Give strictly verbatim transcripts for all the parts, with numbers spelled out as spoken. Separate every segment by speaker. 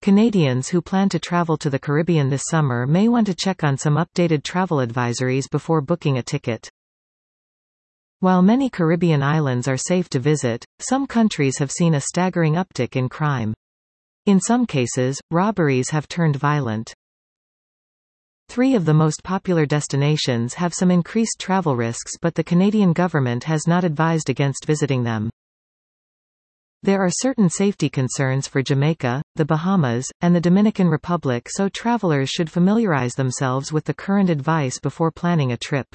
Speaker 1: Canadians who plan to travel to the Caribbean this summer may want to check on some updated travel advisories before booking a ticket. While many Caribbean islands are safe to visit, some countries have seen a staggering uptick in crime. In some cases, robberies have turned violent. Three of the most popular destinations have some increased travel risks, but the Canadian government has not advised against visiting them. There are certain safety concerns for Jamaica, the Bahamas, and the Dominican Republic, so travelers should familiarize themselves with the current advice before planning a trip.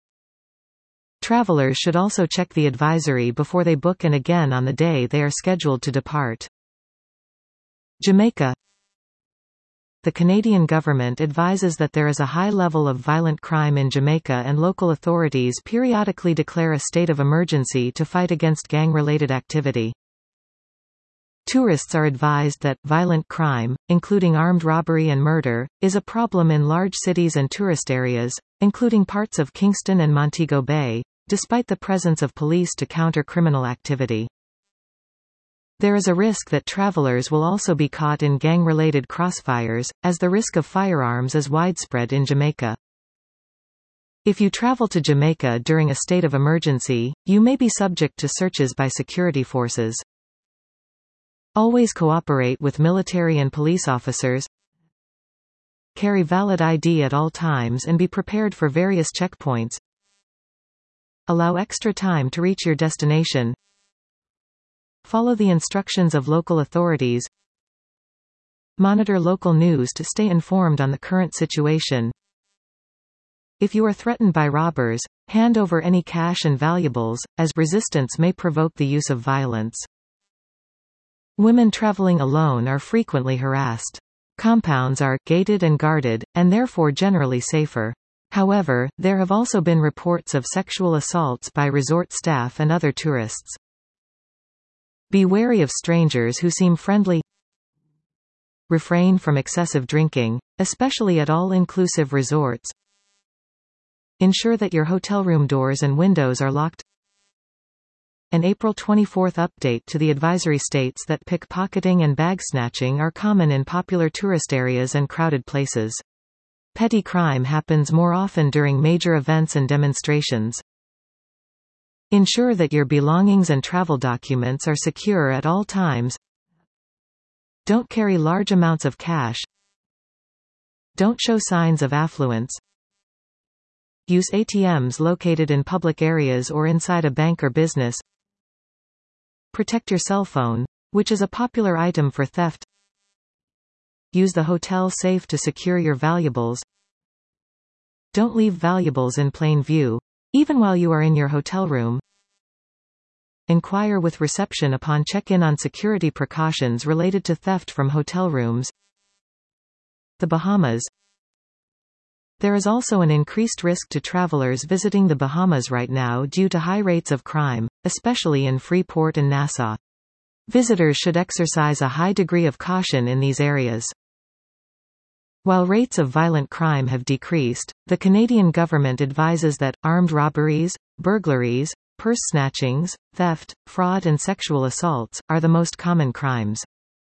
Speaker 1: Travelers should also check the advisory before they book and again on the day they are scheduled to depart. Jamaica. The Canadian government advises that there is a high level of violent crime in Jamaica, and local authorities periodically declare a state of emergency to fight against gang-related activity. Tourists are advised that violent crime, including armed robbery and murder, is a problem in large cities and tourist areas, including parts of Kingston and Montego Bay, despite the presence of police to counter criminal activity. There is a risk that travelers will also be caught in gang-related crossfires, as the risk of firearms is widespread in Jamaica. If you travel to Jamaica during a state of emergency, you may be subject to searches by security forces. Always cooperate with military and police officers. Carry valid I D at all times and be prepared for various checkpoints. Allow extra time to reach your destination. Follow the instructions of local authorities. Monitor local news to stay informed on the current situation. If you are threatened by robbers, hand over any cash and valuables, as resistance may provoke the use of violence. Women traveling alone are frequently harassed. Compounds are gated and guarded, and therefore generally safer. However, there have also been reports of sexual assaults by resort staff and other tourists. Be wary of strangers who seem friendly. Refrain from excessive drinking, especially at all-inclusive resorts. Ensure that your hotel room doors and windows are locked. An April twenty-fourth update to the advisory states that pickpocketing and bag snatching are common in popular tourist areas and crowded places. Petty crime happens more often during major events and demonstrations. Ensure that your belongings and travel documents are secure at all times. Don't carry large amounts of cash. Don't show signs of affluence. Use A T Ms located in public areas or inside a bank or business. Protect your cell phone, which is a popular item for theft. Use the hotel safe to secure your valuables. Don't leave valuables in plain view, even while you are in your hotel room. Inquire with reception upon check-in on security precautions related to theft from hotel rooms. The Bahamas. There is also an increased risk to travelers visiting the Bahamas right now due to high rates of crime, especially in Freeport and Nassau. Visitors should exercise a high degree of caution in these areas. While rates of violent crime have decreased, the Canadian government advises that armed robberies, burglaries, purse snatchings, theft, fraud and sexual assaults are the most common crimes.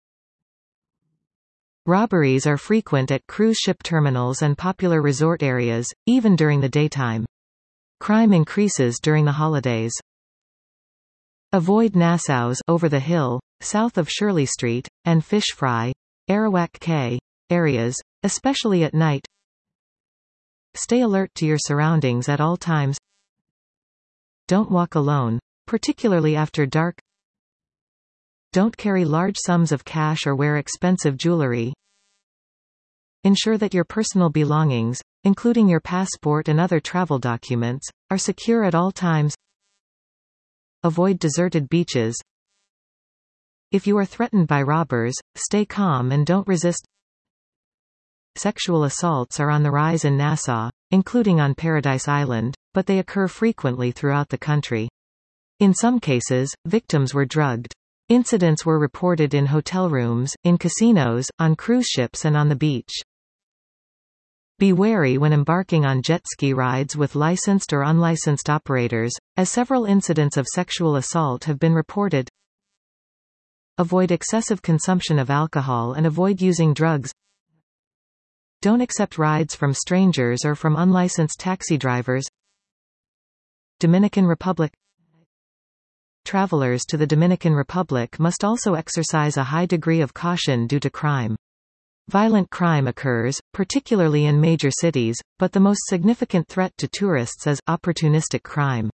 Speaker 1: Robberies are frequent at cruise ship terminals and popular resort areas, even during the daytime. Crime increases during the holidays. Avoid Nassau's Over the Hill, south of Shirley Street, and Fish Fry, Arawak Cay areas, especially at night. Stay alert to your surroundings at all times. Don't walk alone, particularly after dark. Don't carry large sums of cash or wear expensive jewelry. Ensure that your personal belongings, including your passport and other travel documents, are secure at all times. Avoid deserted beaches. If you are threatened by robbers, stay calm and don't resist. Sexual assaults are on the rise in Nassau, including on Paradise Island, but they occur frequently throughout the country. In some cases, victims were drugged. Incidents were reported in hotel rooms, in casinos, on cruise ships and on the beach. Be wary when embarking on jet ski rides with licensed or unlicensed operators, as several incidents of sexual assault have been reported. Avoid excessive consumption of alcohol and avoid using drugs. Don't accept rides from strangers or from unlicensed taxi drivers. Dominican Republic. Travelers to the Dominican Republic must also exercise a high degree of caution due to crime. Violent crime occurs, particularly in major cities, but the most significant threat to tourists is opportunistic crime.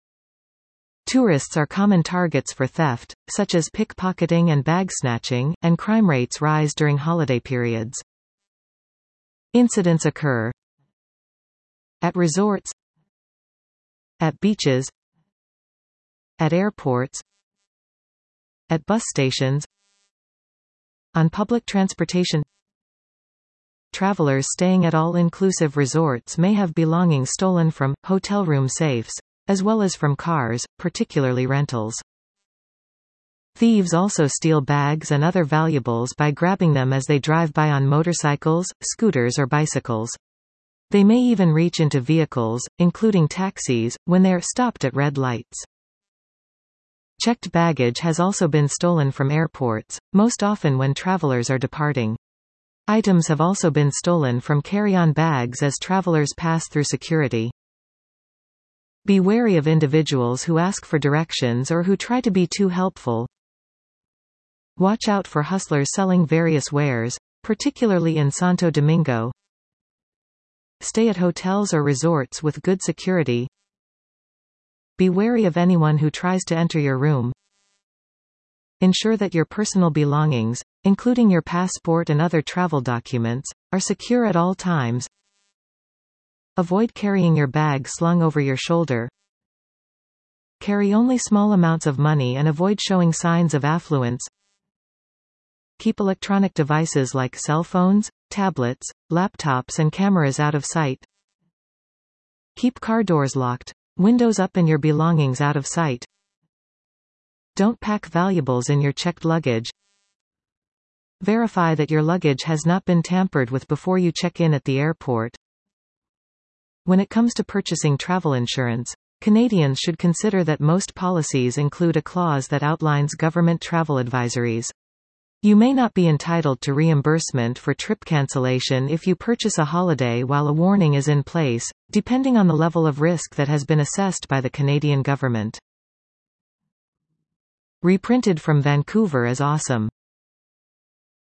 Speaker 1: Tourists are common targets for theft, such as pickpocketing and bag snatching, and crime rates rise during holiday periods. Incidents occur at resorts, at beaches, at airports, at bus stations, on public transportation. Travelers staying at all-inclusive resorts may have belongings stolen from hotel room safes, as well as from cars, particularly rentals. Thieves also steal bags and other valuables by grabbing them as they drive by on motorcycles, scooters or bicycles. They may even reach into vehicles, including taxis, when they are stopped at red lights. Checked baggage has also been stolen from airports, most often when travelers are departing. Items have also been stolen from carry-on bags as travelers pass through security. Be wary of individuals who ask for directions or who try to be too helpful. Watch out for hustlers selling various wares, particularly in Santo Domingo. Stay at hotels or resorts with good security. Be wary of anyone who tries to enter your room. Ensure that your personal belongings, including your passport and other travel documents, are secure at all times. Avoid carrying your bag slung over your shoulder. Carry only small amounts of money and avoid showing signs of affluence. Keep electronic devices like cell phones, tablets, laptops and cameras out of sight. Keep car doors locked, windows up and your belongings out of sight. Don't pack valuables in your checked luggage. Verify that your luggage has not been tampered with before you check in at the airport. When it comes to purchasing travel insurance, Canadians should consider that most policies include a clause that outlines government travel advisories. You may not be entitled to reimbursement for trip cancellation if you purchase a holiday while a warning is in place, depending on the level of risk that has been assessed by the Canadian government. Reprinted from Vancouver is awesome.